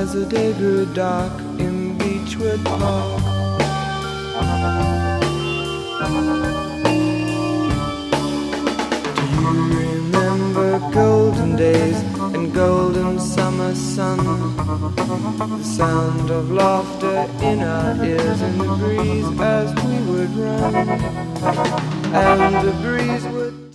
as the day grew dark in Beechwood Park. Do you remember golden days and golden summer sun? The sound of laughter in our ears in the breeze as we would run, and the breeze would